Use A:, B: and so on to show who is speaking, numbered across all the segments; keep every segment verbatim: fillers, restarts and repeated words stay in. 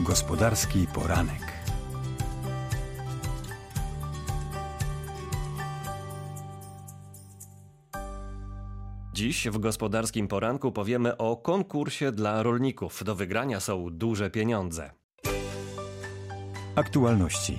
A: Gospodarski poranek.
B: Dziś w Gospodarskim Poranku powiemy o konkursie dla rolników. Do wygrania są duże pieniądze.
A: Aktualności.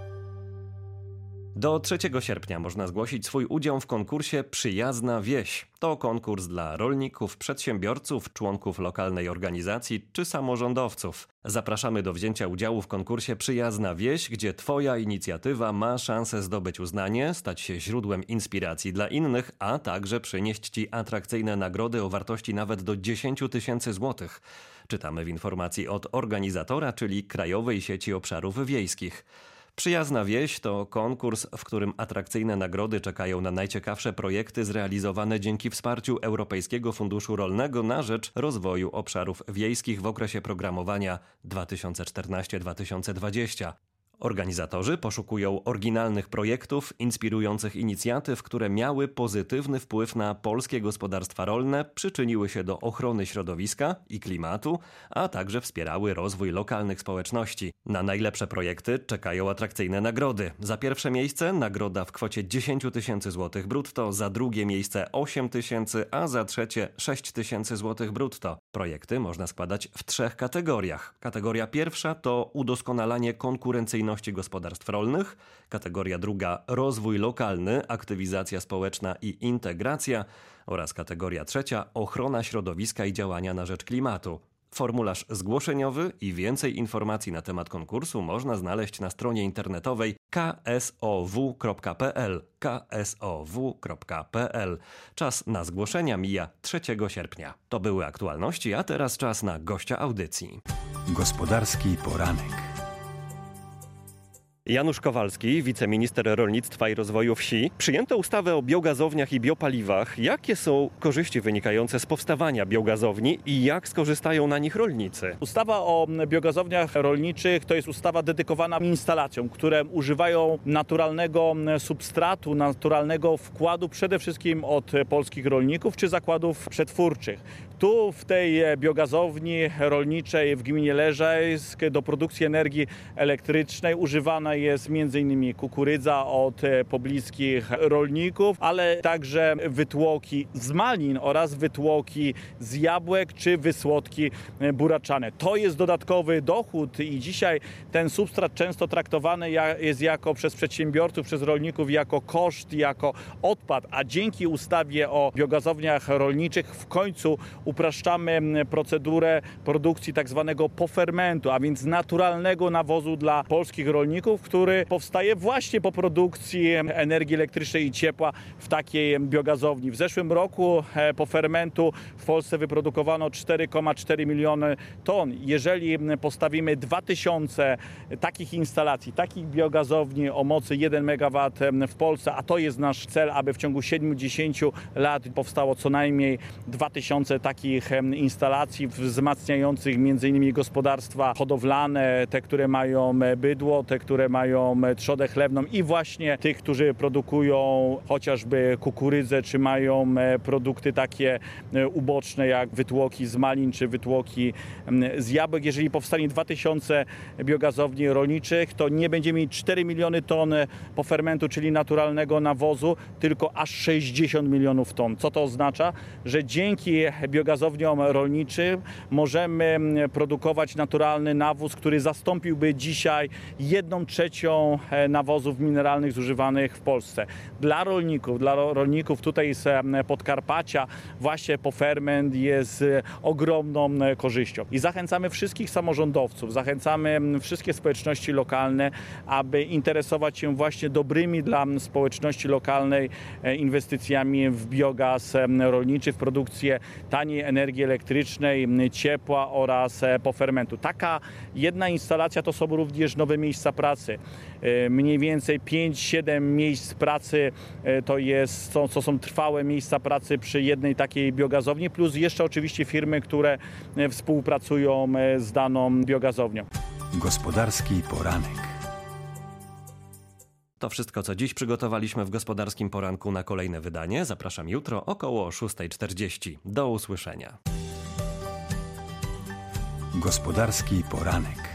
B: Do trzeciego sierpnia można zgłosić swój udział w konkursie Przyjazna Wieś. To konkurs dla rolników, przedsiębiorców, członków lokalnej organizacji czy samorządowców. Zapraszamy do wzięcia udziału w konkursie Przyjazna Wieś, gdzie Twoja inicjatywa ma szansę zdobyć uznanie, stać się źródłem inspiracji dla innych, a także przynieść Ci atrakcyjne nagrody o wartości nawet do dziesięć tysięcy złotych. Czytamy w informacji od organizatora, czyli Krajowej Sieci Obszarów Wiejskich. Przyjazna Wieś to konkurs, w którym atrakcyjne nagrody czekają na najciekawsze projekty zrealizowane dzięki wsparciu Europejskiego Funduszu Rolnego na rzecz rozwoju obszarów wiejskich w okresie programowania dwa tysiące czternaście do dwa tysiące dwudziestego. Organizatorzy poszukują oryginalnych projektów, inspirujących inicjatyw, które miały pozytywny wpływ na polskie gospodarstwa rolne, przyczyniły się do ochrony środowiska i klimatu, a także wspierały rozwój lokalnych społeczności. Na najlepsze projekty czekają atrakcyjne nagrody. Za pierwsze miejsce nagroda w kwocie dziesięć tysięcy złotych brutto, za drugie miejsce osiem tysięcy, a za trzecie sześć tysięcy złotych brutto. Projekty można składać w trzech kategoriach. Kategoria pierwsza to udoskonalanie konkurencyjności gospodarstw rolnych, kategoria druga rozwój lokalny, aktywizacja społeczna i integracja oraz kategoria trzecia ochrona środowiska i działania na rzecz klimatu. Formularz zgłoszeniowy i więcej informacji na temat konkursu można znaleźć na stronie internetowej k s o w kropka p l. k s o w kropka p l. Czas na zgłoszenia mija trzeciego sierpnia. To były aktualności, a teraz czas na gościa audycji.
A: Gospodarski poranek.
B: Janusz Kowalski, wiceminister rolnictwa i rozwoju wsi. Przyjęto ustawę o biogazowniach i biopaliwach. Jakie są korzyści wynikające z powstawania biogazowni i jak skorzystają na nich rolnicy?
C: Ustawa o biogazowniach rolniczych to jest ustawa dedykowana instalacjom, które używają naturalnego substratu, naturalnego wkładu przede wszystkim od polskich rolników czy zakładów przetwórczych. Tu w tej biogazowni rolniczej w gminie Leżajsk do produkcji energii elektrycznej używana jest między innymi kukurydza od pobliskich rolników, ale także wytłoki z malin oraz wytłoki z jabłek czy wysłodki buraczane. To jest dodatkowy dochód i dzisiaj ten substrat często traktowany jest jako przez przedsiębiorców, przez rolników jako koszt, jako odpad, a dzięki ustawie o biogazowniach rolniczych w końcu upraszczamy procedurę produkcji tak zwanego pofermentu, a więc naturalnego nawozu dla polskich rolników, który powstaje właśnie po produkcji energii elektrycznej i ciepła w takiej biogazowni. W zeszłym roku pofermentu w Polsce wyprodukowano cztery przecinek cztery miliony ton. Jeżeli postawimy dwa tysiące takich instalacji, takich biogazowni o mocy jeden megawat w Polsce, a to jest nasz cel, aby w ciągu siedmiu do dziesięciu lat powstało co najmniej dwa tysiące takich instalacji wzmacniających między innymi gospodarstwa hodowlane, te, które mają bydło, te, które mają trzodę chlewną i właśnie tych, którzy produkują chociażby kukurydzę, czy mają produkty takie uboczne jak wytłoki z malin, czy wytłoki z jabłek. Jeżeli powstanie dwa tysiące biogazowni rolniczych, to nie będziemy mieć cztery miliony ton pofermentu, czyli naturalnego nawozu, tylko aż sześćdziesiąt milionów ton. Co to oznacza? Że dzięki biogazowniom rolniczym możemy produkować naturalny nawóz, który zastąpiłby dzisiaj jedną trzecią nawozów mineralnych zużywanych w Polsce. Dla rolników, dla rolników tutaj z Podkarpacia właśnie poferment jest ogromną korzyścią. I zachęcamy wszystkich samorządowców, zachęcamy wszystkie społeczności lokalne, aby interesować się właśnie dobrymi dla społeczności lokalnej inwestycjami w biogaz rolniczy, w produkcję taniej energii elektrycznej, ciepła oraz pofermentu. Taka jedna instalacja to są również nowe miejsca pracy. Mniej więcej pięć siedem miejsc pracy to, jest, to, to są trwałe miejsca pracy przy jednej takiej biogazowni, plus jeszcze oczywiście firmy, które współpracują z daną biogazownią.
A: Gospodarski poranek.
B: To wszystko, co dziś przygotowaliśmy w Gospodarskim Poranku. Na kolejne wydanie zapraszam jutro około szósta czterdzieści. Do usłyszenia.
A: Gospodarski poranek.